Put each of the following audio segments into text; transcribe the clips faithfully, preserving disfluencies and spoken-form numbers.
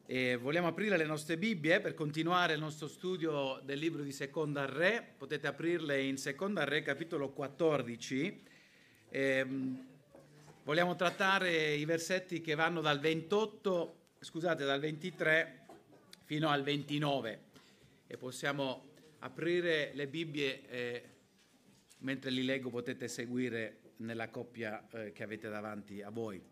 E vogliamo aprire le nostre Bibbie per continuare il nostro studio del libro di Seconda Re. Potete aprirle in Seconda Re, capitolo quattordici. E, vogliamo trattare i versetti che vanno dal ventotto, scusate, dal ventitré fino al ventinove. E possiamo aprire le Bibbie e mentre li leggo potete seguire nella coppia eh, che avete davanti a voi.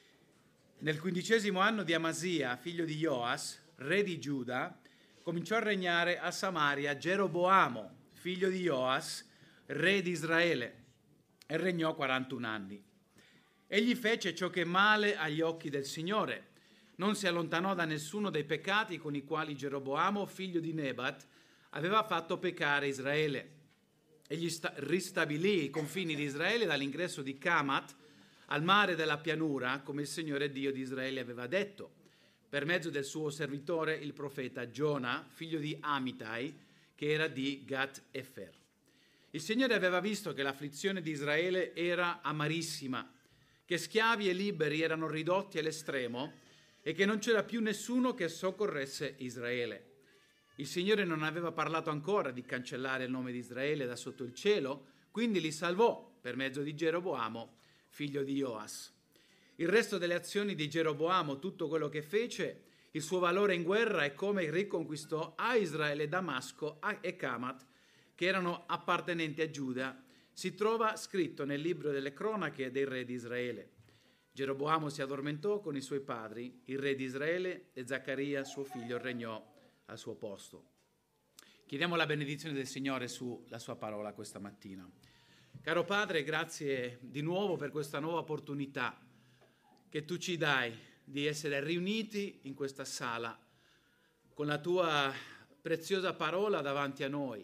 Nel quindicesimo anno di Amasia, figlio di Joas, re di Giuda, cominciò a regnare a Samaria Geroboamo, figlio di Joas, re di Israele, e regnò quarantuno anni. Egli fece ciò che è male agli occhi del Signore. Non si allontanò da nessuno dei peccati con i quali Geroboamo, figlio di Nebat, aveva fatto peccare Israele. Egli sta- ristabilì i confini di Israele dall'ingresso di Camat al mare della pianura, come il Signore Dio di Israele aveva detto, per mezzo del suo servitore, il profeta Giona, figlio di Amitai, che era di Gat Efer. Il Signore aveva visto che l'afflizione di Israele era amarissima, che schiavi e liberi erano ridotti all'estremo e che non c'era più nessuno che soccorresse Israele. Il Signore non aveva parlato ancora di cancellare il nome di Israele da sotto il cielo, quindi li salvò per mezzo di Geroboamo, figlio di Joas. Il resto delle azioni di Geroboamo, tutto quello che fece, il suo valore in guerra e come riconquistò a Israele Damasco e Camat, che erano appartenenti a Giuda, si trova scritto nel libro delle cronache dei re di Israele. Geroboamo si addormentò con i suoi padri, il re di Israele, e Zaccaria, suo figlio, regnò al suo posto. Chiediamo la benedizione del Signore sulla sua parola questa mattina. Caro Padre, grazie di nuovo per questa nuova opportunità che tu ci dai di essere riuniti in questa sala con la tua preziosa parola davanti a noi.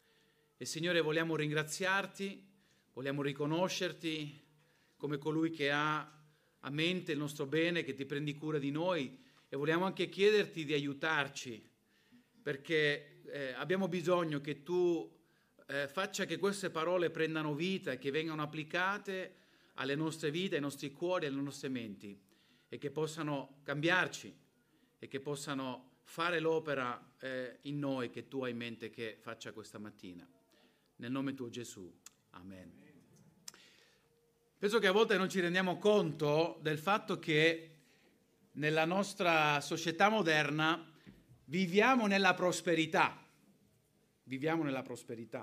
E Signore, vogliamo ringraziarti, vogliamo riconoscerti come colui che ha a mente il nostro bene, che ti prendi cura di noi, e vogliamo anche chiederti di aiutarci perché eh, abbiamo bisogno che tu Eh, faccia che queste parole prendano vita e che vengano applicate alle nostre vite, ai nostri cuori, alle nostre menti, e che possano cambiarci e che possano fare l'opera eh, in noi che tu hai in mente che faccia questa mattina. Nel nome tuo Gesù. Amen. Penso che a volte non ci rendiamo conto del fatto che nella nostra società moderna viviamo nella prosperità. Viviamo nella prosperità.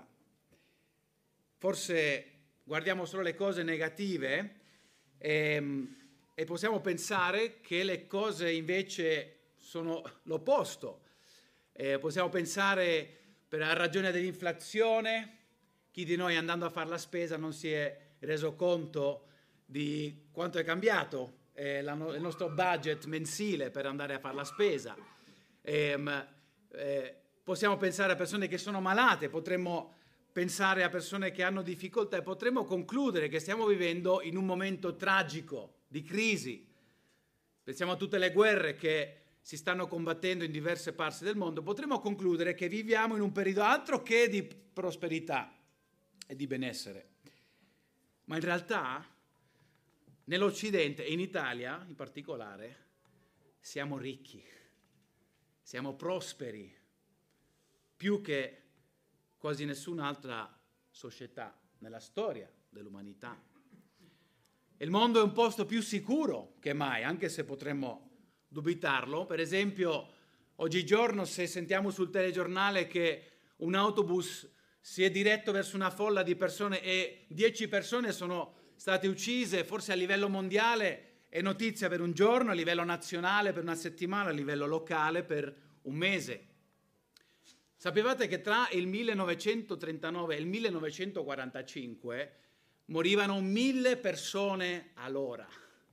Forse guardiamo solo le cose negative e, e possiamo pensare che le cose invece sono l'opposto. Eh, possiamo pensare per la ragione dell'inflazione, chi di noi andando a fare la spesa non si è reso conto di quanto è cambiato eh, la, il nostro budget mensile per andare a fare la spesa. Eh, eh, possiamo pensare a persone che sono malate, potremmo pensare a persone che hanno difficoltà e potremmo concludere che stiamo vivendo in un momento tragico, di crisi. Pensiamo a tutte le guerre che si stanno combattendo in diverse parti del mondo. Potremmo concludere che viviamo in un periodo altro che di prosperità e di benessere. Ma in realtà, nell'Occidente e in Italia in particolare, siamo ricchi, siamo prosperi, più che quasi nessun'altra società nella storia dell'umanità. Il mondo è un posto più sicuro che mai, anche se potremmo dubitarlo. Per esempio, oggigiorno se sentiamo sul telegiornale che un autobus si è diretto verso una folla di persone e dieci persone sono state uccise, forse a livello mondiale è notizia per un giorno, a livello nazionale per una settimana, a livello locale per un mese. Sapevate che tra il millenovecentotrentanove e il millenovecentoquarantacinque morivano mille persone all'ora?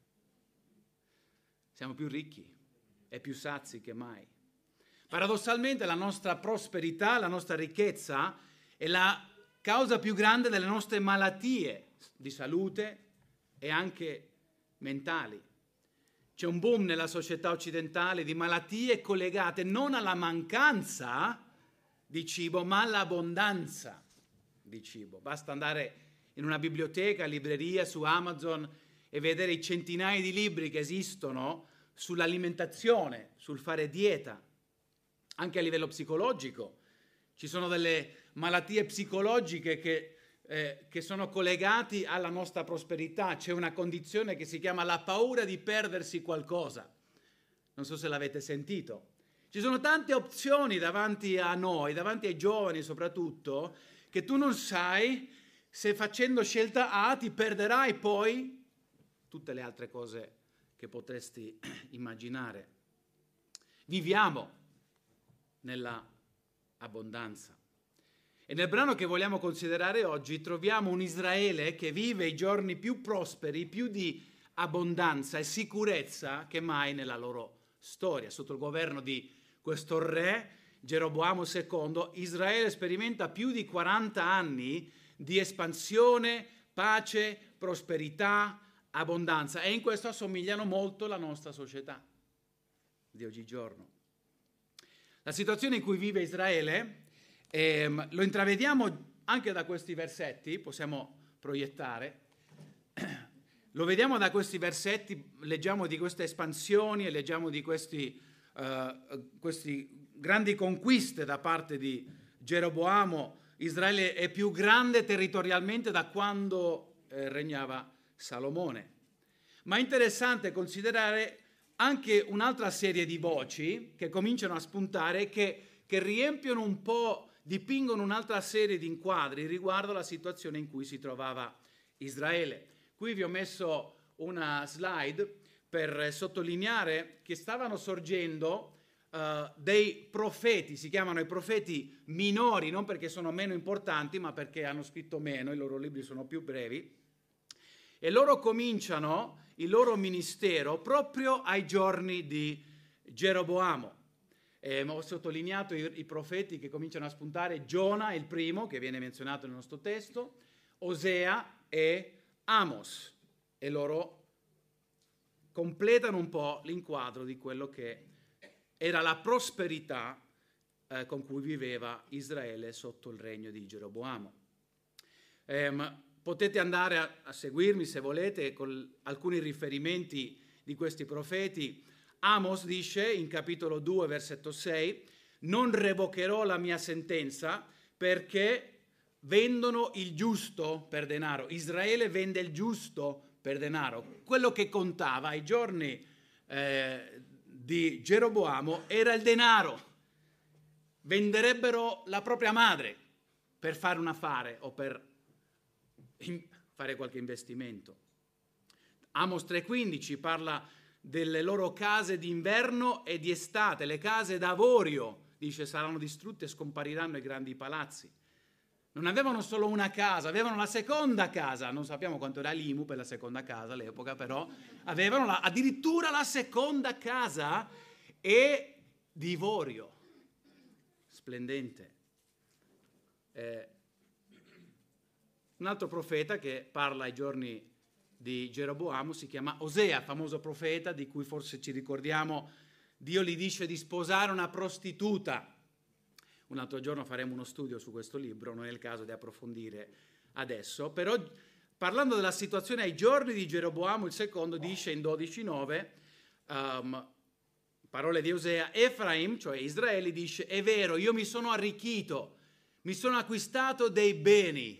Siamo più ricchi e più sazi che mai. Paradossalmente la nostra prosperità, la nostra ricchezza è la causa più grande delle nostre malattie di salute e anche mentali. C'è un boom nella società occidentale di malattie collegate non alla mancanza di cibo, ma all'abbondanza di cibo. Basta andare in una biblioteca, libreria, su Amazon e vedere i centinaia di libri che esistono sull'alimentazione, sul fare dieta, anche a livello psicologico. Ci sono delle malattie psicologiche che, eh, che sono collegate alla nostra prosperità. C'è una condizione che si chiama la paura di perdersi qualcosa. Non so se l'avete sentito. Ci sono tante opzioni davanti a noi, davanti ai giovani soprattutto, che tu non sai se facendo scelta A ti perderai poi tutte le altre cose che potresti immaginare. Viviamo nella abbondanza. E nel brano che vogliamo considerare oggi troviamo un Israele che vive i giorni più prosperi, più di abbondanza e sicurezza che mai nella loro storia. Sotto il governo di questo re, Geroboamo secondo, Israele sperimenta più di quaranta anni di espansione, pace, prosperità, abbondanza, e in questo assomigliano molto alla nostra società di oggigiorno. La situazione in cui vive Israele ehm, lo intravediamo anche da questi versetti, possiamo proiettare, lo vediamo da questi versetti, leggiamo di queste espansioni e leggiamo di questi, uh, questi grandi conquiste da parte di Geroboamo. Israele è più grande territorialmente da quando eh, regnava Salomone. Ma è interessante considerare anche un'altra serie di voci che cominciano a spuntare, che, che riempiono un po', dipingono un'altra serie di inquadri riguardo alla situazione in cui si trovava Israele. Qui vi ho messo una slide per sottolineare che stavano sorgendo Uh, dei profeti, si chiamano i profeti minori, non perché sono meno importanti, ma perché hanno scritto meno, i loro libri sono più brevi, e loro cominciano il loro ministero proprio ai giorni di Geroboamo. Eh, ho sottolineato i, i profeti che cominciano a spuntare: Giona, il primo, che viene menzionato nel nostro testo, Osea e Amos, e loro completano un po' l'inquadro di quello che era la prosperità eh, con cui viveva Israele sotto il regno di Geroboamo. Eh, potete andare a, a seguirmi se volete con alcuni riferimenti di questi profeti. Amos dice in capitolo due, versetto sei: non revocherò la mia sentenza perché vendono il giusto per denaro. Israele vende il giusto per denaro. Quello che contava ai giorni eh, di Geroboamo era il denaro. Venderebbero la propria madre per fare un affare o per fare qualche investimento. Amos tre quindici parla delle loro case d'inverno e di estate, le case d'avorio, dice, saranno distrutte e scompariranno i grandi palazzi. Non avevano solo una casa, avevano la seconda casa, non sappiamo quanto era l'I M U per la seconda casa all'epoca, però avevano la, addirittura la seconda casa e di ivorio, splendente. Eh, un altro profeta che parla ai giorni di Geroboamo si chiama Osea, famoso profeta di cui forse ci ricordiamo. Dio gli dice di sposare una prostituta. Un altro giorno faremo uno studio su questo libro, non è il caso di approfondire adesso, però parlando della situazione ai giorni di Geroboamo, il secondo dice in dodici nove, um, parole di Osea: Efraim, cioè Israele, dice: è vero, io mi sono arricchito, mi sono acquistato dei beni,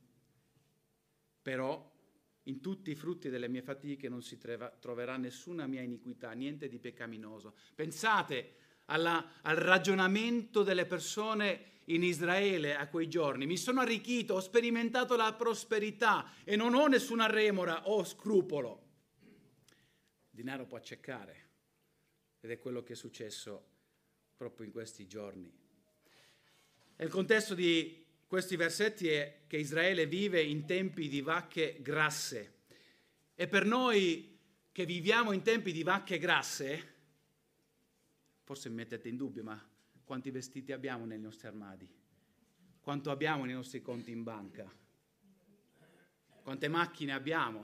però in tutti i frutti delle mie fatiche non si trova, troverà nessuna mia iniquità, niente di peccaminoso. Pensate alla, al ragionamento delle persone in Israele a quei giorni. Mi sono arricchito, ho sperimentato la prosperità e non ho nessuna remora o scrupolo. Il denaro può accecare, ed è quello che è successo proprio in questi giorni. E il contesto di questi versetti è che Israele vive in tempi di vacche grasse, e per noi che viviamo in tempi di vacche grasse, forse mi mettete in dubbio, ma quanti vestiti abbiamo nei nostri armadi? Quanto abbiamo nei nostri conti in banca? Quante macchine abbiamo?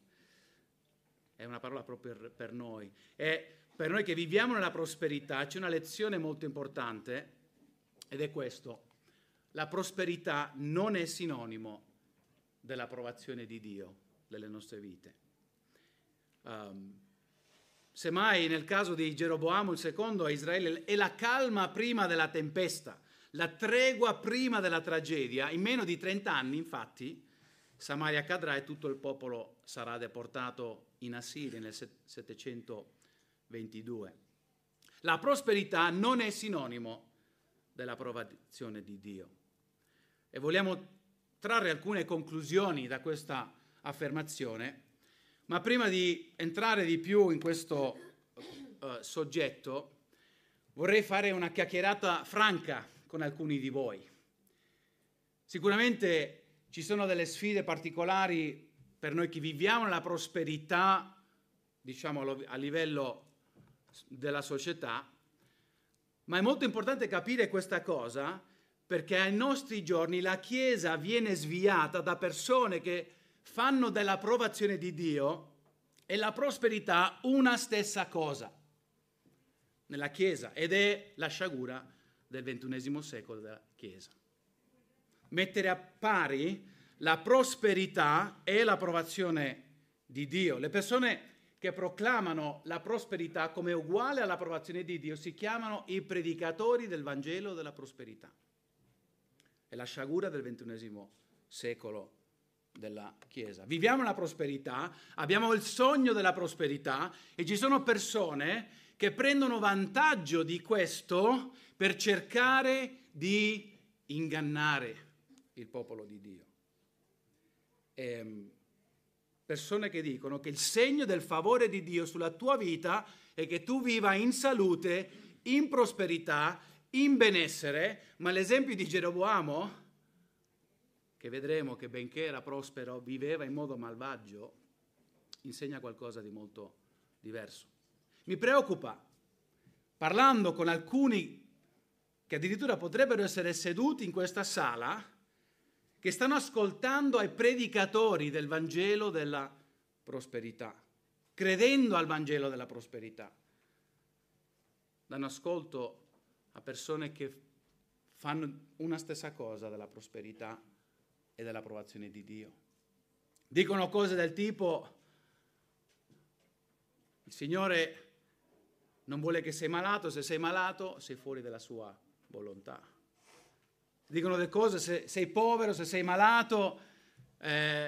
È una parola proprio per, per noi. E per noi che viviamo nella prosperità c'è una lezione molto importante, ed è questo: la prosperità non è sinonimo dell'approvazione di Dio nelle nostre vite. Um, semmai nel caso di Geroboamo il secondo a Israele, è la calma prima della tempesta, la tregua prima della tragedia. In meno di trenta anni, infatti, Samaria cadrà e tutto il popolo sarà deportato in Assiria nel settecentoventidue. La prosperità non è sinonimo dell'approvazione di Dio. E vogliamo trarre alcune conclusioni da questa affermazione, ma prima di entrare di più in questo uh, soggetto, vorrei fare una chiacchierata franca con alcuni di voi. Sicuramente ci sono delle sfide particolari per noi che viviamo nella prosperità, diciamo a livello della società, ma è molto importante capire questa cosa perché ai nostri giorni la Chiesa viene sviata da persone che fanno dell'approvazione di Dio e la prosperità una stessa cosa nella Chiesa, ed è la sciagura del ventunesimo secolo della Chiesa. Mettere a pari la prosperità e l'approvazione di Dio. Le persone che proclamano la prosperità come uguale all'approvazione di Dio si chiamano i predicatori del Vangelo della prosperità. È la sciagura del ventunesimo secolo della Chiesa. Viviamo la prosperità, abbiamo il sogno della prosperità e ci sono persone che prendono vantaggio di questo per cercare di ingannare il popolo di Dio. E persone che dicono che il segno del favore di Dio sulla tua vita è che tu viva in salute, in prosperità, in benessere, ma l'esempio di Geroboamo, che vedremo che benché era prospero, viveva in modo malvagio, insegna qualcosa di molto diverso. Mi preoccupa, parlando con alcuni che addirittura potrebbero essere seduti in questa sala, che stanno ascoltando ai predicatori del Vangelo della prosperità, credendo al Vangelo della prosperità. Danno ascolto a persone che fanno una stessa cosa della prosperità e dell'approvazione di Dio. Dicono cose del tipo: il Signore non vuole che sei malato, se sei malato sei fuori dalla sua volontà. Dicono delle cose, se sei povero, se sei malato, eh,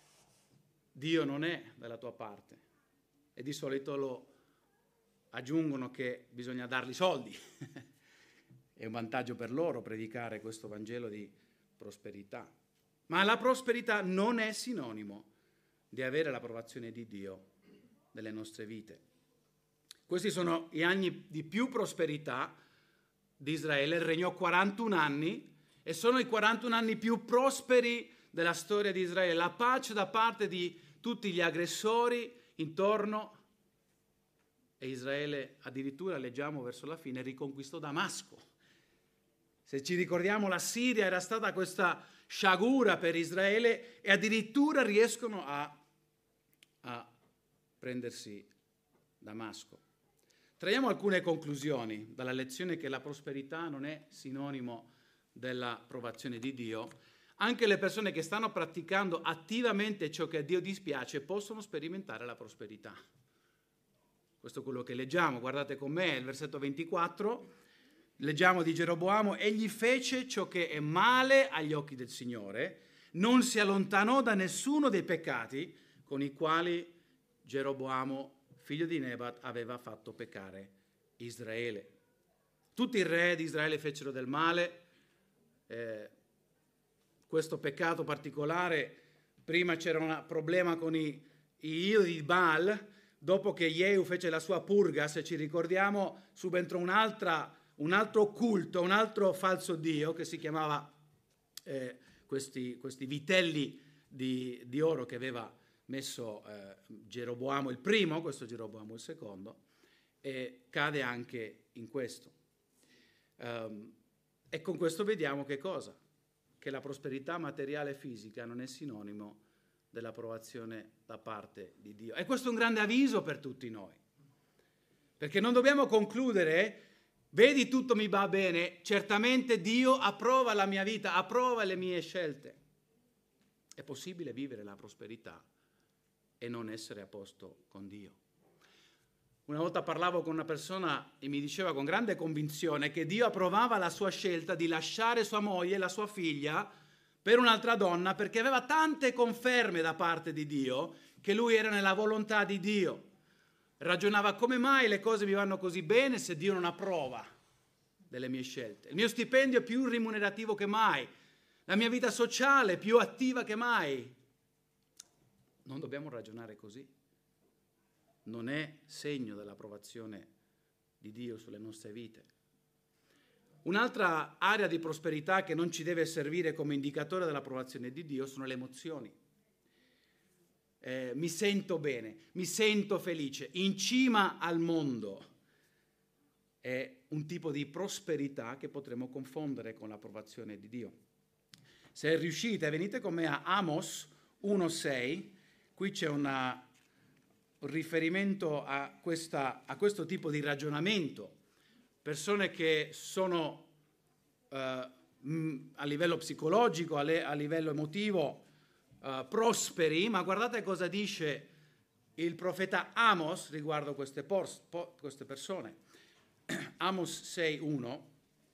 Dio non è dalla tua parte. E di solito lo aggiungono che bisogna dargli soldi. È un vantaggio per loro predicare questo Vangelo di prosperità. Ma la prosperità non è sinonimo di avere l'approvazione di Dio nelle nostre vite. Questi sono gli anni di più prosperità di Israele, regnò quarantuno anni, e sono i quarantuno anni più prosperi della storia di Israele. La pace da parte di tutti gli aggressori intorno, e Israele addirittura, leggiamo verso la fine, riconquistò Damasco. Se ci ricordiamo, la Siria era stata questa sciagura per Israele e addirittura riescono a, a prendersi Damasco. Traiamo alcune conclusioni dalla lezione che la prosperità non è sinonimo dell'approvazione di Dio. Anche le persone che stanno praticando attivamente ciò che a Dio dispiace possono sperimentare la prosperità. Questo è quello che leggiamo. Guardate con me il versetto ventiquattro. Leggiamo di Geroboamo: egli fece ciò che è male agli occhi del Signore, non si allontanò da nessuno dei peccati con i quali Geroboamo, figlio di Nebat, aveva fatto peccare Israele. Tutti i re di Israele fecero del male. Eh, questo peccato particolare, prima c'era un problema con i, i idoli di Baal, dopo che Jehu fece la sua purga, se ci ricordiamo, subentrò un'altra, un altro culto, un altro falso dio che si chiamava eh, questi, questi vitelli di, di oro che aveva messo eh, Geroboamo il primo, questo Geroboamo il secondo, e cade anche in questo. Um, E con questo vediamo che cosa? Che la prosperità materiale e fisica non è sinonimo dell'approvazione da parte di Dio. E questo è un grande avviso per tutti noi. Perché non dobbiamo concludere, vedi tutto mi va bene, certamente Dio approva la mia vita, approva le mie scelte. È possibile vivere la prosperità e non essere a posto con Dio. Una volta parlavo con una persona e mi diceva con grande convinzione che Dio approvava la sua scelta di lasciare sua moglie e la sua figlia per un'altra donna perché aveva tante conferme da parte di Dio che lui era nella volontà di Dio. Ragionava: come mai le cose mi vanno così bene se Dio non approva delle mie scelte? Il mio stipendio è più remunerativo che mai, la mia vita sociale è più attiva che mai. Non dobbiamo ragionare così. Non è segno dell'approvazione di Dio sulle nostre vite. Un'altra area di prosperità che non ci deve servire come indicatore dell'approvazione di Dio sono le emozioni. Eh, mi sento bene, mi sento felice, in cima al mondo. È un tipo di prosperità che potremmo confondere con l'approvazione di Dio. Se riuscite, venite con me a Amos uno sei, qui c'è una un riferimento a, questa, a questo tipo di ragionamento, persone che sono eh, mh, a livello psicologico, a, le, a livello emotivo eh, prosperi, ma guardate cosa dice il profeta Amos riguardo queste, pors, po, queste persone. Amos sei uno: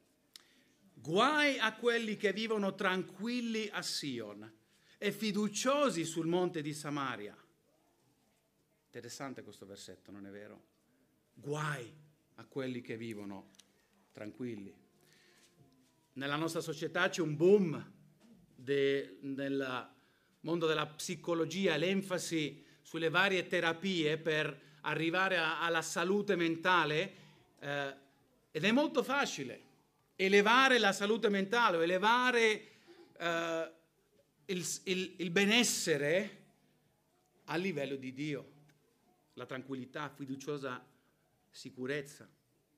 guai a quelli che vivono tranquilli a Sion e fiduciosi sul monte di Samaria. Interessante questo versetto, non è vero? Guai a quelli che vivono tranquilli. Nella nostra società c'è un boom de, nel mondo della psicologia, l'enfasi sulle varie terapie per arrivare a, alla salute mentale, eh, ed è molto facile elevare la salute mentale o elevare eh, il, il, il benessere a livello di Dio. La tranquillità, fiduciosa sicurezza.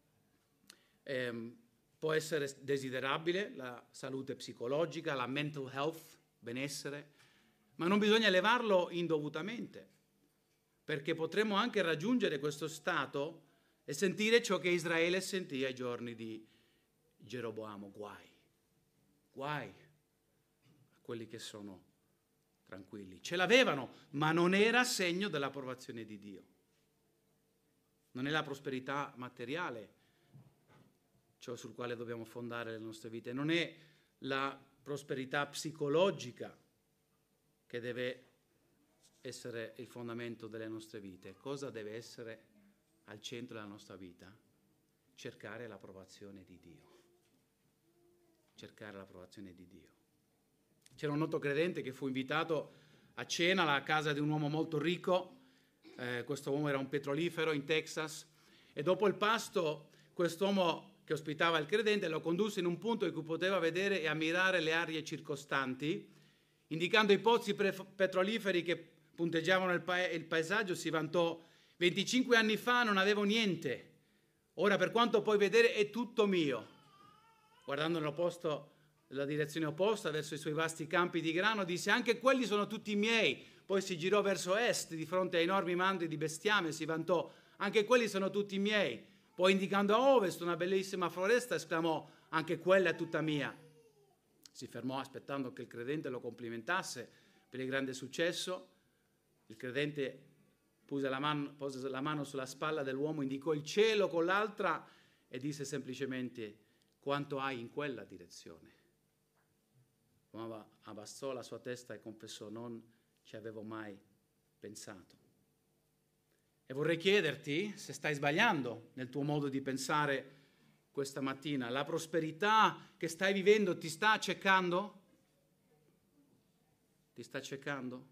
Eh, può essere desiderabile la salute psicologica, la mental health, benessere, ma non bisogna elevarlo indovutamente, perché potremmo anche raggiungere questo stato e sentire ciò che Israele sentì ai giorni di Geroboamo: guai, guai a quelli che sono tranquilli. Ce l'avevano, ma non era segno dell'approvazione di Dio. Non è la prosperità materiale ciò sul quale dobbiamo fondare le nostre vite, non è la prosperità psicologica che deve essere il fondamento delle nostre vite. Cosa deve essere al centro della nostra vita? Cercare l'approvazione di Dio. Cercare l'approvazione di Dio. C'era un noto credente che fu invitato a cena alla casa di un uomo molto ricco. Eh, questo uomo era un petrolifero in Texas, e dopo il pasto quest'uomo che ospitava il credente lo condusse in un punto in cui poteva vedere e ammirare le aree circostanti, indicando i pozzi pre- petroliferi che punteggiavano il, pa- il paesaggio. Si vantò: venticinque anni fa non avevo niente, ora per quanto puoi vedere è tutto mio. Guardando nell'opposto, la direzione opposta, verso i suoi vasti campi di grano, disse: anche quelli sono tutti miei. Poi si girò verso est, di fronte a enormi mandri di bestiame, e si vantò: anche quelli sono tutti miei. Poi, indicando a ovest una bellissima foresta, esclamò: anche quella è tutta mia. Si fermò aspettando che il credente lo complimentasse per il grande successo. Il credente pose la mano, pose la mano sulla spalla dell'uomo, indicò il cielo con l'altra e disse semplicemente: quanto hai in quella direzione? L'uomo abbassò la sua testa e confessò: non ci avevo mai pensato. E vorrei chiederti se stai sbagliando nel tuo modo di pensare questa mattina. La prosperità che stai vivendo ti sta accecando? Ti sta accecando?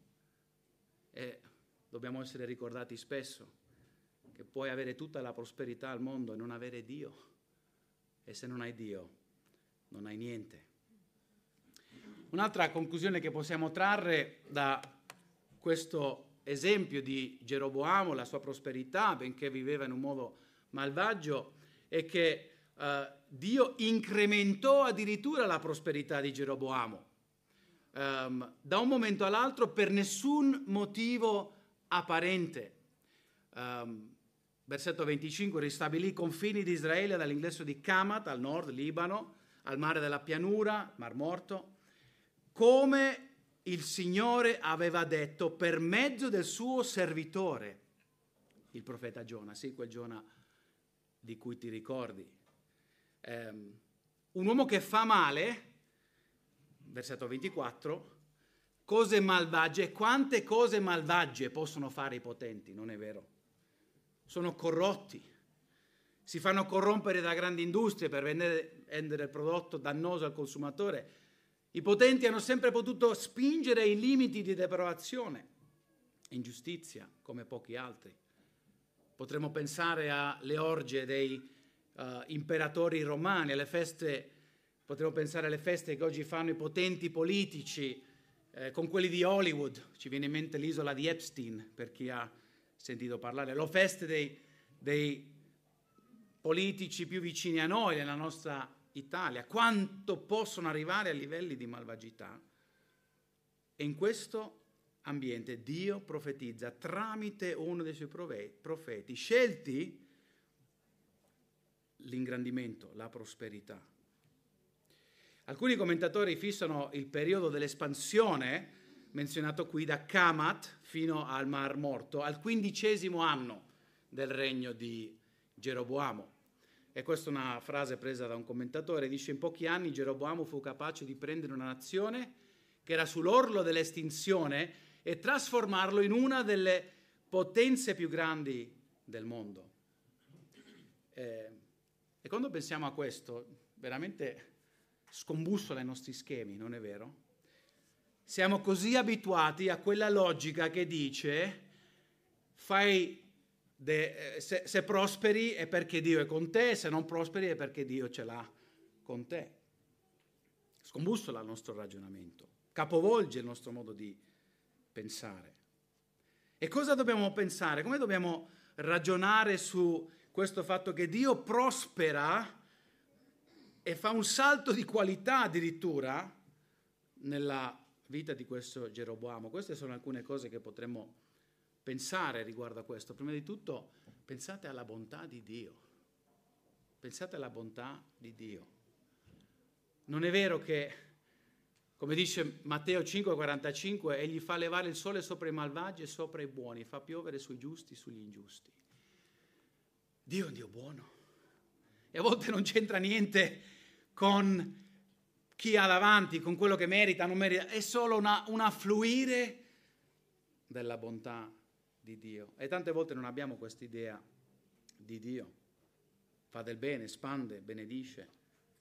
E dobbiamo essere ricordati spesso che puoi avere tutta la prosperità al mondo e non avere Dio. E se non hai Dio, non hai niente. Un'altra conclusione che possiamo trarre da questo esempio di Geroboamo, la sua prosperità, benché viveva in un modo malvagio, è che eh, Dio incrementò addirittura la prosperità di Geroboamo um, da un momento all'altro per nessun motivo apparente. Um, versetto venticinque: ristabilì i confini di Israele dall'ingresso di Camat al nord, Libano, al mare della pianura, Mar Morto, come il Signore aveva detto per mezzo del suo servitore il profeta Giona, sì, quel Giona di cui ti ricordi. Um, un uomo che fa male, versetto ventiquattro, cose malvagie. Quante cose malvagie possono fare i potenti, non è vero? Sono corrotti, si fanno corrompere da grandi industrie per vendere, vendere il prodotto dannoso al consumatore. I potenti hanno sempre potuto spingere i limiti di depravazione, ingiustizia, come pochi altri. Potremmo pensare alle orge dei uh, imperatori romani, alle feste, potremmo pensare alle feste che oggi fanno i potenti politici, eh, con quelli di Hollywood. Ci viene in mente l'isola di Epstein, per chi ha sentito parlare. Le feste dei, dei politici più vicini a noi, nella nostra Italia. Quanto possono arrivare a livelli di malvagità. E in questo ambiente Dio profetizza tramite uno dei suoi profeti, scelti l'ingrandimento, la prosperità. Alcuni commentatori fissano il periodo dell'espansione, menzionato qui da Kamat fino al Mar Morto, al quindicesimo anno del regno di Geroboamo. E questa è una frase presa da un commentatore, dice: in pochi anni Geroboamo fu capace di prendere una nazione che era sull'orlo dell'estinzione e trasformarlo in una delle potenze più grandi del mondo. Eh, e quando pensiamo a questo, veramente scombussola i nostri schemi, non è vero? Siamo così abituati a quella logica che dice: fai de, eh, se, se prosperi è perché Dio è con te, se non prosperi è perché Dio ce l'ha con te. Scombussola il nostro ragionamento, capovolge il nostro modo di pensare. E cosa dobbiamo pensare? Come dobbiamo ragionare su questo fatto che Dio prospera e fa un salto di qualità addirittura nella vita di questo Geroboamo? Queste sono alcune cose che potremmo pensare riguardo a questo. Prima di tutto, pensate alla bontà di Dio. Pensate alla bontà di Dio. Non è vero che, come dice Matteo cinque quarantacinque, egli fa levare il sole sopra i malvagi e sopra i buoni, fa piovere sui giusti e sugli ingiusti. Dio è un Dio buono. E a volte non c'entra niente con chi ha davanti, con quello che merita, non merita. È solo una, un affluire della bontà di Dio. E tante volte non abbiamo questa idea di Dio. Fa del bene, espande, benedice.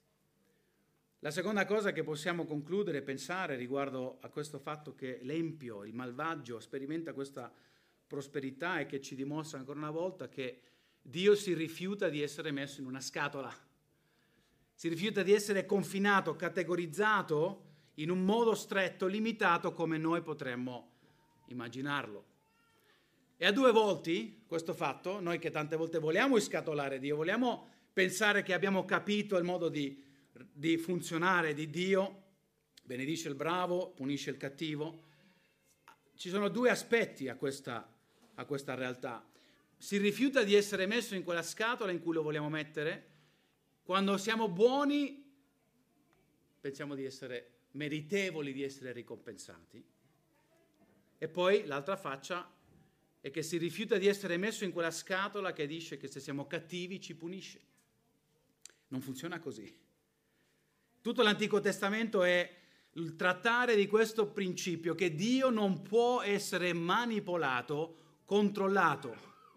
La seconda cosa che possiamo concludere e pensare riguardo a questo fatto che l'empio, il malvagio, sperimenta questa prosperità, e che ci dimostra ancora una volta che Dio si rifiuta di essere messo in una scatola, si rifiuta di essere confinato, categorizzato in un modo stretto, limitato come noi potremmo immaginarlo. E a due volti questo fatto, noi che tante volte vogliamo iscatolare Dio, vogliamo pensare che abbiamo capito il modo di di funzionare di Dio, benedice il bravo, punisce il cattivo. Ci sono due aspetti a questa, a questa realtà. Si rifiuta di essere messo in quella scatola in cui lo vogliamo mettere. Quando siamo buoni, pensiamo di essere meritevoli di essere ricompensati. E poi l'altra faccia è che si rifiuta di essere messo in quella scatola che dice che se siamo cattivi ci punisce. Non funziona così. Tutto l'Antico Testamento è il trattare di questo principio, che Dio non può essere manipolato, controllato.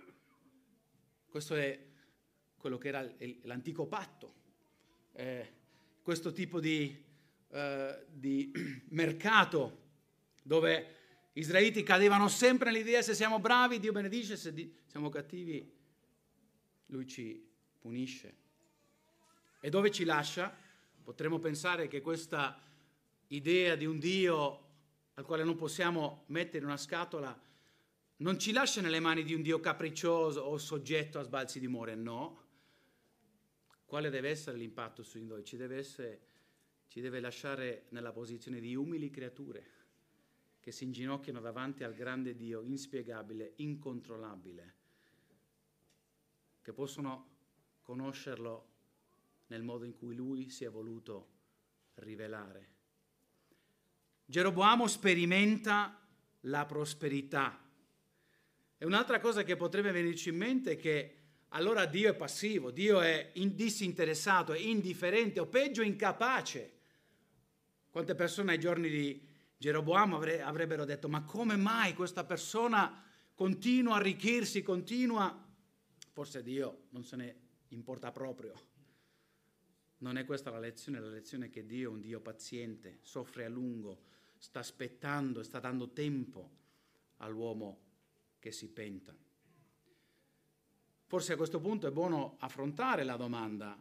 Questo è quello che era l'antico patto. Eh, questo tipo di, eh, di mercato dove gli israeliti cadevano sempre nell'idea: se siamo bravi Dio benedice, se di- siamo cattivi Lui ci punisce. E dove ci lascia? Potremmo pensare che questa idea di un Dio al quale non possiamo mettere in una scatola non ci lascia nelle mani di un Dio capriccioso o soggetto a sbalzi di umore, no. Quale deve essere l'impatto su di noi? Ci deve essere, ci deve lasciare nella posizione di umili creature che si inginocchiano davanti al grande Dio inspiegabile, incontrollabile, che possono conoscerlo nel modo in cui Lui si è voluto rivelare. Geroboamo sperimenta la prosperità E un'altra cosa che potrebbe venirci in mente è che allora Dio è passivo, Dio è disinteressato, è indifferente o peggio incapace. Quante persone ai giorni di Geroboamo avrebbero detto: ma come mai questa persona continua a arricchirsi, continua... Forse Dio non se ne importa proprio. Non è questa la lezione, la lezione è che Dio è un Dio paziente, soffre a lungo, sta aspettando, sta dando tempo all'uomo che si penta. Forse a questo punto è buono affrontare la domanda: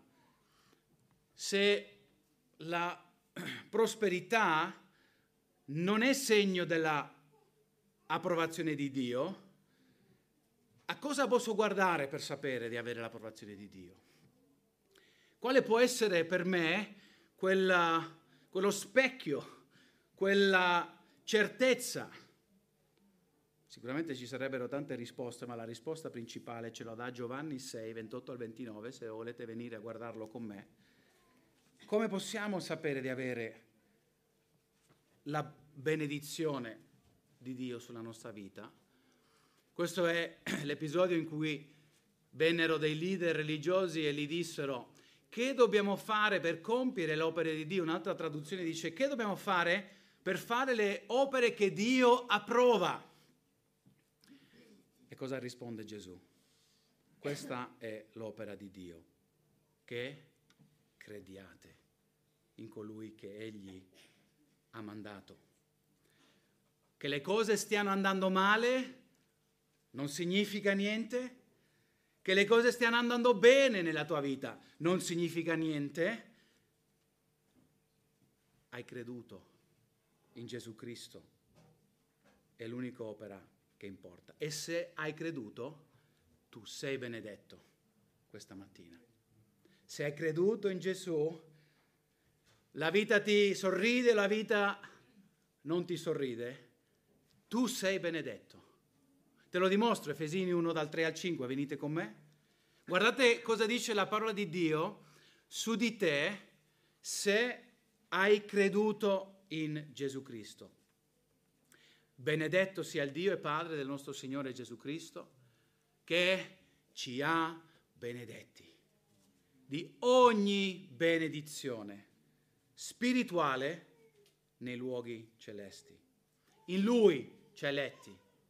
se la prosperità non è segno della approvazione di Dio, a cosa posso guardare per sapere di avere l'approvazione di Dio? Quale può essere per me quella, quello specchio, quella certezza? Sicuramente ci sarebbero tante risposte, ma la risposta principale ce la dà Giovanni sei, ventotto al ventinove, se volete venire a guardarlo con me. Come possiamo sapere di avere la benedizione di Dio sulla nostra vita? Questo è l'episodio in cui vennero dei leader religiosi e gli dissero: che dobbiamo fare per compiere le opere di Dio? Un'altra traduzione dice: che dobbiamo fare per fare le opere che Dio approva? E cosa risponde Gesù? Questa è l'opera di Dio, che crediate in colui che Egli ha mandato. Che le cose stiano andando male non significa niente. Che le cose stiano andando bene nella tua vita non significa niente. Hai creduto in Gesù Cristo, è l'unica opera che importa. E se hai creduto, tu sei benedetto questa mattina. Se hai creduto in Gesù, la vita ti sorride, la vita non ti sorride, tu sei benedetto. Te lo dimostro, Efesini uno dal tre al cinque, venite con me. Guardate cosa dice la parola di Dio su di te se hai creduto in Gesù Cristo. Benedetto sia il Dio e Padre del nostro Signore Gesù Cristo, che ci ha benedetti di ogni benedizione spirituale nei luoghi celesti. In Lui ci ha eletti.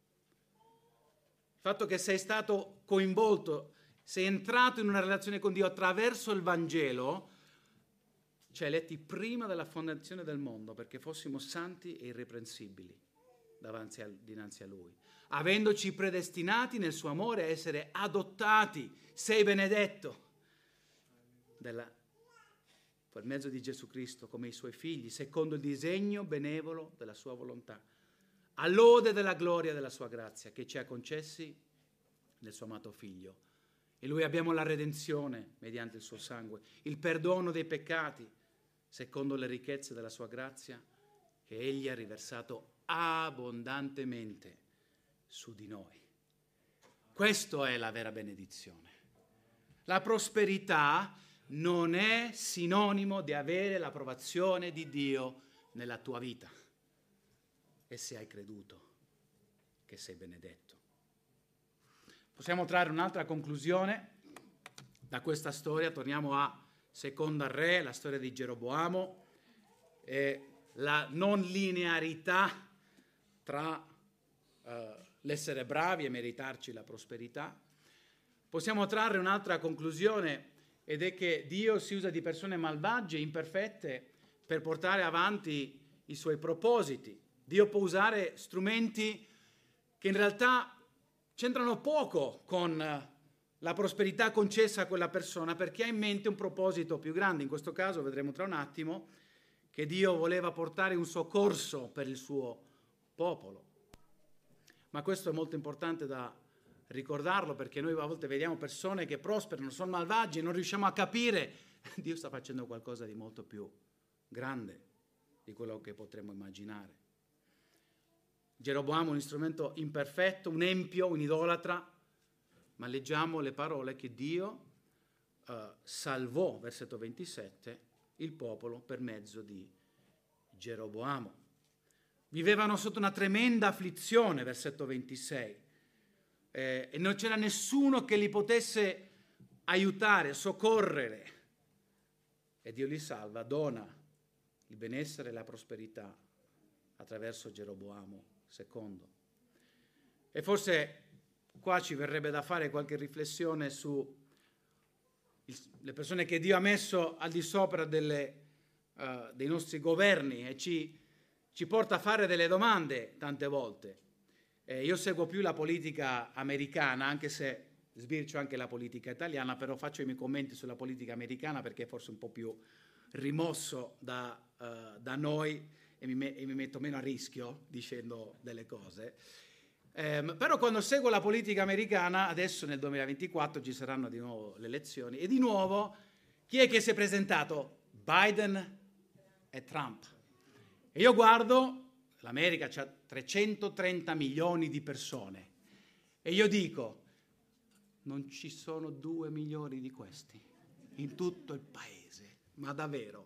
Il fatto che sei stato coinvolto, sei entrato in una relazione con Dio attraverso il Vangelo, ci ha eletti prima della fondazione del mondo perché fossimo santi e irreprensibili davanti a, dinanzi a Lui, avendoci predestinati nel suo amore a essere adottati. Sei benedetto della, per mezzo di Gesù Cristo come i Suoi figli, secondo il disegno benevolo della Sua volontà, a lode della gloria della Sua grazia che ci ha concessi nel Suo amato Figlio. In Lui abbiamo la redenzione mediante il Suo sangue, il perdono dei peccati, secondo le ricchezze della Sua grazia che Egli ha riversato abbondantemente su di noi. Questa è la vera benedizione. La prosperità non è sinonimo di avere l'approvazione di Dio nella tua vita. E se hai creduto che sei benedetto. Possiamo trarre un'altra conclusione da questa storia. Torniamo a Seconda Re, la storia di Geroboamo, e la non linearità tra eh, l'essere bravi e meritarci la prosperità. Possiamo trarre un'altra conclusione, ed è che Dio si usa di persone malvagie, imperfette, per portare avanti i Suoi propositi. Dio può usare strumenti che in realtà c'entrano poco con la prosperità concessa a quella persona, perché ha in mente un proposito più grande. In questo caso vedremo tra un attimo che Dio voleva portare un soccorso per il suo popolo. Ma questo è molto importante da ricordarlo, perché noi a volte vediamo persone che prosperano, sono malvagie, non riusciamo a capire. Dio sta facendo qualcosa di molto più grande di quello che potremmo immaginare. Geroboamo è un strumento imperfetto, un empio, un idolatra, ma leggiamo le parole che Dio eh, salvò, versetto ventisette, il popolo per mezzo di Geroboamo. Vivevano sotto una tremenda afflizione, versetto ventisei. eh, e non c'era nessuno che li potesse aiutare, soccorrere. E Dio li salva, dona il benessere e la prosperità attraverso Geroboamo secondo. E forse qua ci verrebbe da fare qualche riflessione su le persone che Dio ha messo al di sopra delle, uh, dei nostri governi e ci, ci porta a fare delle domande tante volte. Eh, io seguo più la politica americana, anche se sbircio anche la politica italiana, però faccio i miei commenti sulla politica americana perché è forse un po' più rimosso da, uh, da noi e mi, me- e mi metto meno a rischio dicendo delle cose. Eh, però quando seguo la politica americana, adesso nel duemilaventiquattro ci saranno di nuovo le elezioni, e di nuovo chi è che si è presentato? Biden e Trump. E io guardo, l'America ha trecentotrenta milioni di persone, e io dico, non ci sono due milioni di questi in tutto il paese, ma davvero.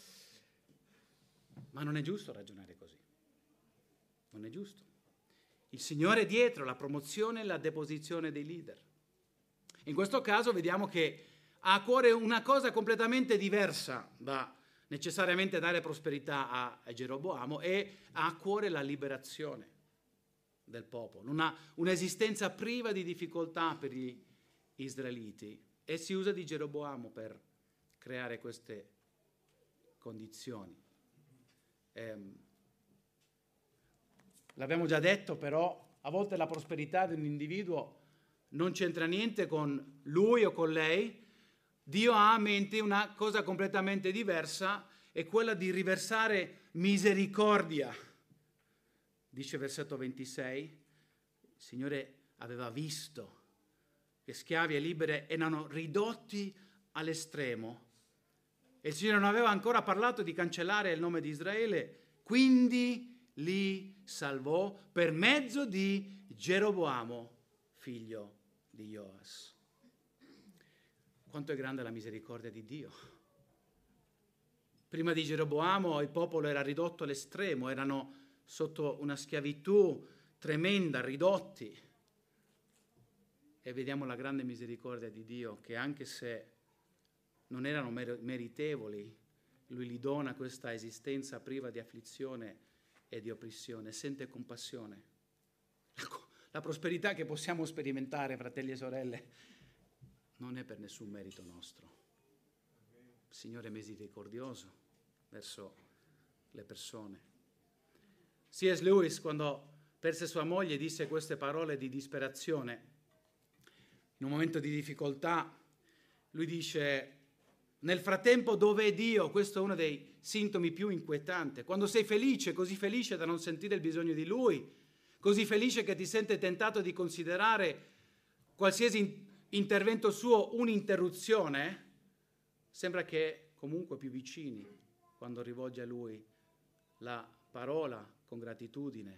Ma non è giusto ragionare così, non è giusto. Il Signore è dietro la promozione e la deposizione dei leader. In questo caso vediamo che ha a cuore una cosa completamente diversa da necessariamente dare prosperità a, a Geroboamo, e ha a cuore la liberazione del popolo, una, un'esistenza priva di difficoltà per gli israeliti, e si usa di Geroboamo per creare queste condizioni. Ehm, L'abbiamo già detto, però a volte la prosperità di un individuo non c'entra niente con lui o con lei. Dio ha a mente una cosa completamente diversa, è quella di riversare misericordia. Dice versetto ventisei, il Signore aveva visto che schiavi e liberi erano ridotti all'estremo, e il Signore non aveva ancora parlato di cancellare il nome di Israele, quindi li salvò per mezzo di Geroboamo, figlio di Joas. Quanto è grande la misericordia di Dio. Prima di Geroboamo il popolo era ridotto all'estremo, erano sotto una schiavitù tremenda, ridotti. E vediamo la grande misericordia di Dio, che anche se non erano meritevoli, Lui gli dona questa esistenza priva di afflizione e di oppressione, sente compassione. La prosperità che possiamo sperimentare, fratelli e sorelle, non è per nessun merito nostro. Il Signore è misericordioso verso le persone. C S Lewis, quando perse sua moglie, disse queste parole di disperazione. In un momento di difficoltà, lui dice: nel frattempo dove è Dio? Questo è uno dei sintomi più inquietanti. Quando sei felice, così felice da non sentire il bisogno di Lui, così felice che ti sente tentato di considerare qualsiasi intervento suo un'interruzione, sembra che comunque più vicini quando rivolge a Lui la parola con gratitudine.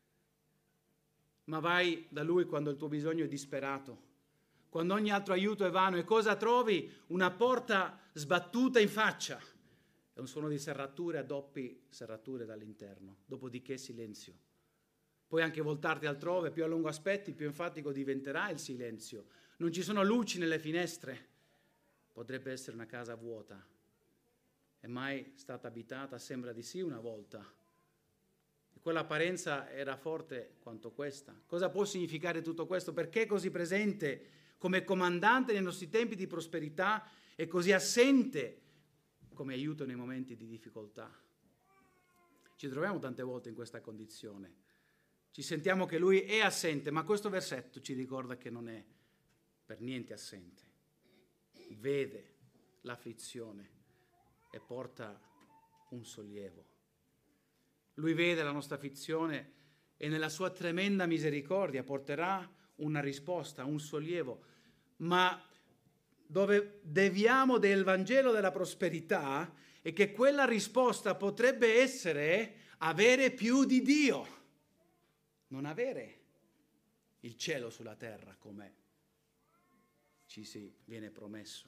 Ma vai da Lui quando il tuo bisogno è disperato, quando ogni altro aiuto è vano, e cosa trovi? Una porta sbattuta in faccia e un suono di serrature a doppi serrature dall'interno, dopodiché silenzio. Puoi anche voltarti altrove, più a lungo aspetti, più enfatico diventerà il silenzio. Non ci sono luci nelle finestre, potrebbe essere una casa vuota. È mai stata abitata? Sembra di sì una volta. E quell'apparenza era forte quanto questa. Cosa può significare tutto questo? Perché è così presente come comandante nei nostri tempi di prosperità e così assente come aiuto nei momenti di difficoltà? Ci troviamo tante volte in questa condizione. Ci sentiamo che Lui è assente, ma questo versetto ci ricorda che non è per niente assente. Vede l'afflizione e porta un sollievo. Lui vede la nostra afflizione e nella sua tremenda misericordia porterà una risposta, un sollievo. Ma dove deviamo del Vangelo della prosperità è che quella risposta potrebbe essere avere più di Dio, non avere il cielo sulla terra come ci si viene promesso.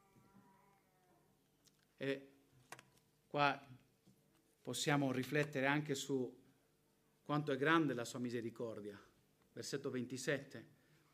E qua possiamo riflettere anche su quanto è grande la sua misericordia. Versetto ventisette.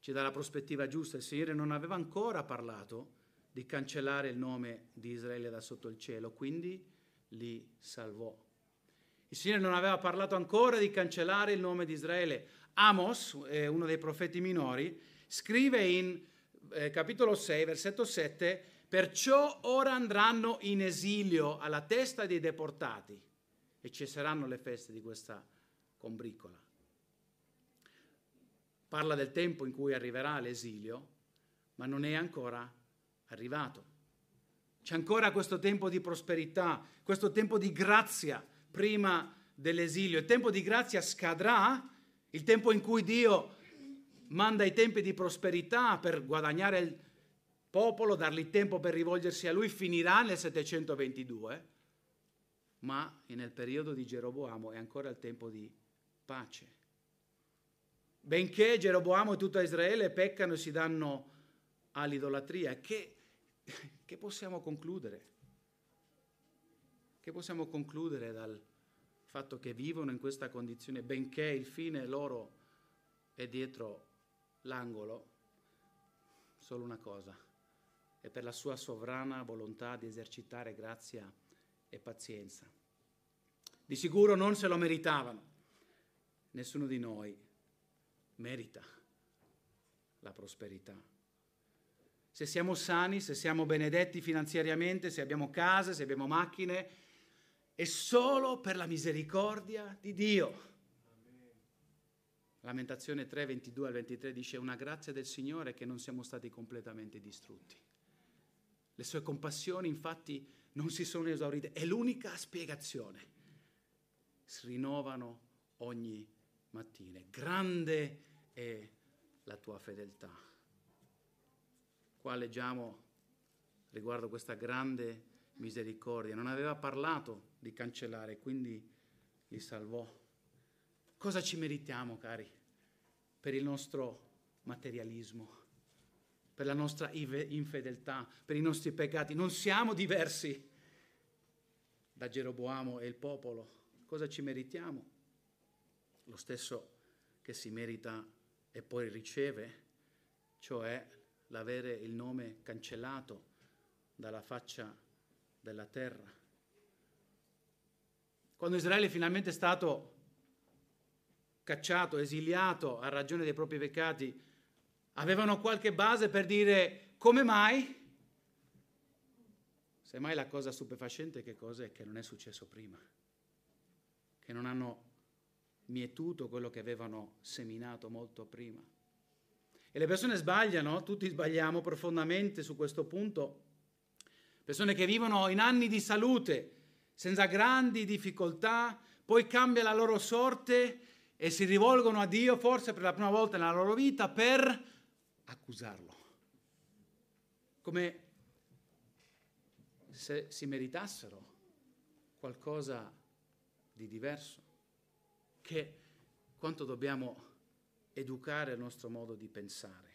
ci dà la prospettiva giusta. Il Signore non aveva ancora parlato di cancellare il nome di Israele da sotto il cielo, quindi li salvò. Il Signore non aveva parlato ancora di cancellare il nome di Israele. Amos, eh, uno dei profeti minori, scrive in eh, capitolo sei, versetto sette: perciò ora andranno in esilio alla testa dei deportati e cesseranno le feste di questa combricola. Parla del tempo in cui arriverà l'esilio, ma non è ancora arrivato. C'è ancora questo tempo di prosperità, questo tempo di grazia prima dell'esilio. Il tempo di grazia scadrà, il tempo in cui Dio manda i tempi di prosperità per guadagnare il popolo, dargli tempo per rivolgersi a Lui, finirà nel settecentoventidue, ma nel periodo di Geroboamo è ancora il tempo di pace. Benché Geroboamo e tutta Israele peccano e si danno all'idolatria, che, che possiamo concludere? Che possiamo concludere dal fatto che vivono in questa condizione, benché il fine loro è dietro l'angolo? Solo una cosa: è per la sua sovrana volontà di esercitare grazia e pazienza. Di sicuro non se lo meritavano. Nessuno di noi merita la prosperità. Se siamo sani, se siamo benedetti finanziariamente, se abbiamo case, se abbiamo macchine, è solo per la misericordia di Dio. Lamentazione tre, ventidue al ventitré dice: una grazia del Signore che non siamo stati completamente distrutti. Le sue compassioni infatti non si sono esaurite. È l'unica spiegazione. Si rinnovano ogni mattina. Grande è la tua fedeltà. Qua leggiamo riguardo questa grande misericordia. Non aveva parlato di cancellare, quindi li salvò. Cosa ci meritiamo, cari, per il nostro materialismo, per la nostra infedeltà, per i nostri peccati? Non siamo diversi da Geroboamo e il popolo. Cosa ci meritiamo? Lo stesso che si merita e poi riceve, cioè l'avere il nome cancellato dalla faccia della terra. Quando Israele finalmente è stato cacciato, esiliato a ragione dei propri peccati, avevano qualche base per dire: come mai? Semmai la cosa stupefacente che cosa è? Che non è successo prima, che non hanno mietuto quello che avevano seminato molto prima. E le persone sbagliano, tutti sbagliamo profondamente su questo punto. Persone che vivono in anni di salute, senza grandi difficoltà, poi cambia la loro sorte e si rivolgono a Dio, forse per la prima volta nella loro vita, per accusarlo. Come se si meritassero qualcosa di diverso. Che quanto dobbiamo educare il nostro modo di pensare.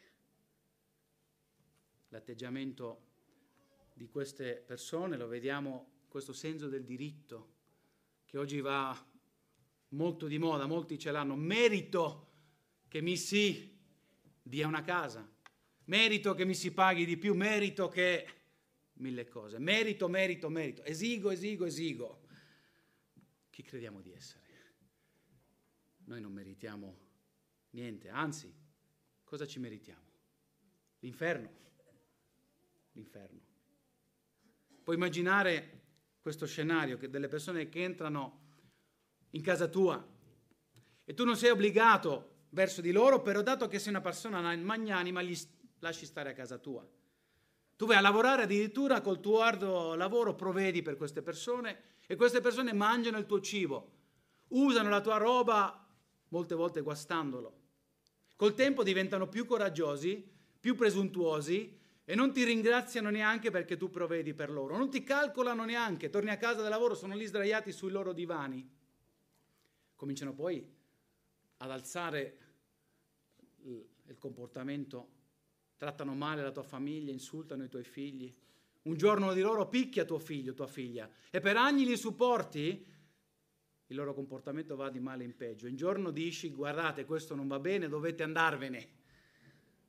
L'atteggiamento di queste persone lo vediamo, questo senso del diritto che oggi va molto di moda, molti ce l'hanno. Merito che mi si dia una casa, merito che mi si paghi di più, merito che mille cose, merito, merito, merito, esigo, esigo, esigo. Chi crediamo di essere? Noi non meritiamo niente, anzi, cosa ci meritiamo? L'inferno. L'inferno. Puoi immaginare questo scenario, che delle persone che entrano in casa tua e tu non sei obbligato verso di loro, però dato che sei una persona magnanima, li lasci stare a casa tua. Tu vai a lavorare, addirittura col tuo arduo lavoro provvedi per queste persone e queste persone mangiano il tuo cibo, usano la tua roba, molte volte guastandolo. Col tempo diventano più coraggiosi, più presuntuosi e non ti ringraziano neanche perché tu provvedi per loro. Non ti calcolano neanche, torni a casa dal lavoro, sono lì sdraiati sui loro divani. Cominciano poi ad alzare il comportamento, trattano male la tua famiglia, insultano i tuoi figli. Un giorno uno di loro picchia tuo figlio, tua figlia, e per anni li supporti. Il loro comportamento va di male in peggio. Un giorno dici: guardate, questo non va bene, dovete andarvene.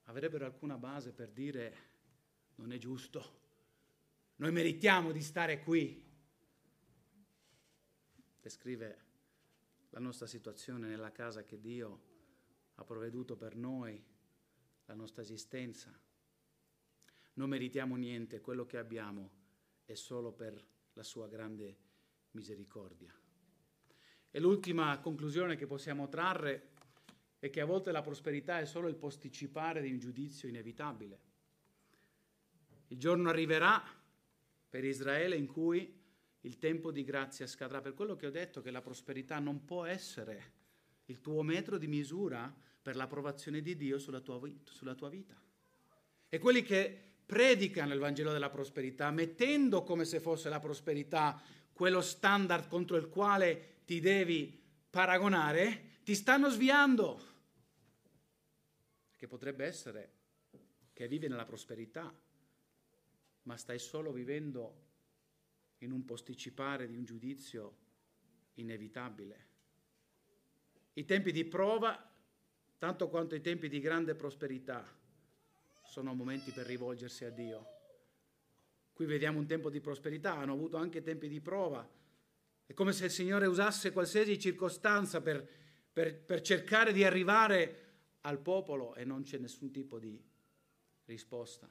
avrebbero alcuna base per dire non è giusto, noi meritiamo di stare qui. Descrive la nostra situazione nella casa che Dio ha provveduto per noi, la nostra esistenza. Non meritiamo niente, quello che abbiamo è solo per la sua grande misericordia. E l'ultima conclusione che possiamo trarre è che a volte la prosperità è solo il posticipare di un giudizio inevitabile. Il giorno arriverà per Israele in cui il tempo di grazia scadrà. Per quello che ho detto, che la prosperità non può essere il tuo metro di misura per l'approvazione di Dio sulla tua, sulla tua vita. E quelli che predicano il Vangelo della prosperità, mettendo come se fosse la prosperità quello standard contro il quale ti devi paragonare, ti stanno sviando. Che potrebbe essere che vivi nella prosperità, ma stai solo vivendo in un posticipare di un giudizio inevitabile. I tempi di prova, tanto quanto i tempi di grande prosperità, sono momenti per rivolgersi a Dio. Qui vediamo un tempo di prosperità, hanno avuto anche tempi di prova. È come se il Signore usasse qualsiasi circostanza per, per, per cercare di arrivare al popolo e non c'è nessun tipo di risposta.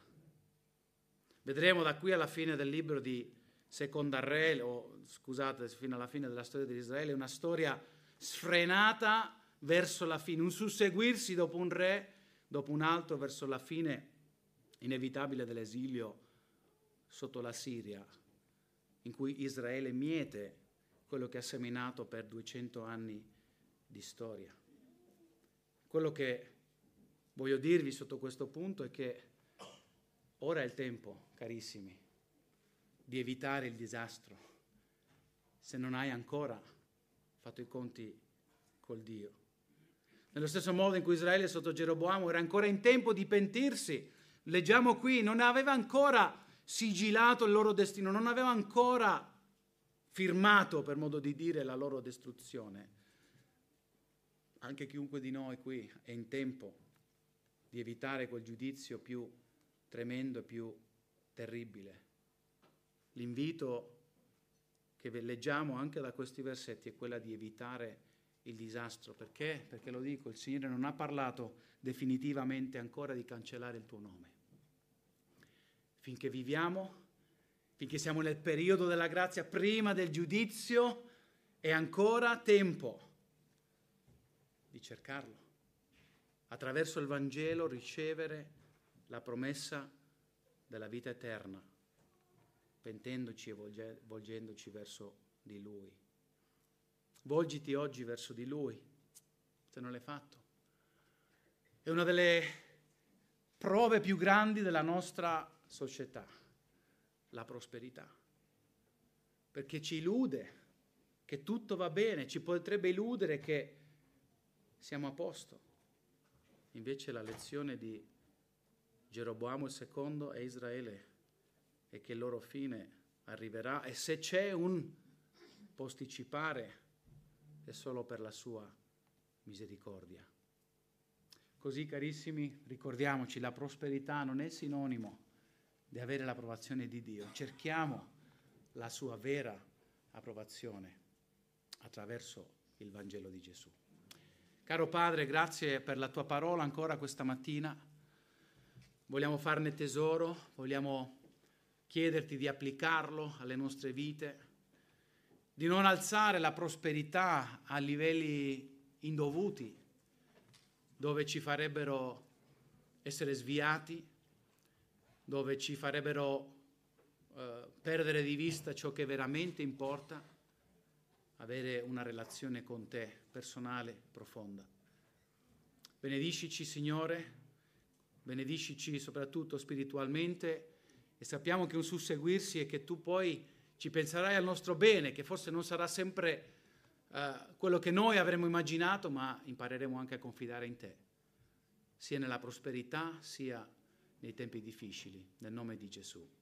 Vedremo da qui alla fine del libro di Seconda Re, o scusate, fino alla fine della storia di Israele, una storia sfrenata verso la fine, un susseguirsi dopo un re, dopo un altro, verso la fine inevitabile dell'esilio sotto la Siria, in cui Israele miete quello che ha seminato per duecento anni di storia. Quello che voglio dirvi sotto questo punto è che ora è il tempo, carissimi, di evitare il disastro, se non hai ancora fatto i conti col Dio. Nello stesso modo in cui Israele sotto Geroboamo era ancora in tempo di pentirsi, leggiamo qui, non aveva ancora sigillato il loro destino, non aveva ancora firmato, per modo di dire, la loro distruzione. Anche chiunque di noi qui è in tempo di evitare quel giudizio più tremendo e più terribile. L'invito che leggiamo anche da questi versetti è quella di evitare il disastro. Perché? Perché lo dico, il Signore non ha parlato definitivamente ancora di cancellare il tuo nome. Finché viviamo, finché siamo nel periodo della grazia, prima del giudizio, è ancora tempo di cercarlo. Attraverso il Vangelo ricevere la promessa della vita eterna, pentendoci e volge, volgendoci verso di Lui. Volgiti oggi verso di Lui, se non l'hai fatto. È una delle prove più grandi della nostra società, la prosperità, perché ci illude che tutto va bene, ci potrebbe illudere che siamo a posto. Invece la lezione di Geroboamo il secondo e Israele è che il loro fine arriverà, e se c'è un posticipare è solo per la sua misericordia. Così, carissimi, ricordiamoci, la prosperità non è sinonimo di avere l'approvazione di Dio. Cerchiamo la sua vera approvazione attraverso il Vangelo di Gesù. Caro Padre, grazie per la tua parola ancora questa mattina. Vogliamo farne tesoro, vogliamo chiederti di applicarlo alle nostre vite, di non alzare la prosperità a livelli indovuti, dove ci farebbero essere sviati, dove ci farebbero eh, perdere di vista ciò che veramente importa, avere una relazione con te personale, profonda. Benediscici, Signore, benediscici soprattutto spiritualmente, e sappiamo che un susseguirsi è che tu poi ci penserai al nostro bene, che forse non sarà sempre eh, quello che noi avremmo immaginato, ma impareremo anche a confidare in te, sia nella prosperità sia nei tempi difficili, nel nome di Gesù.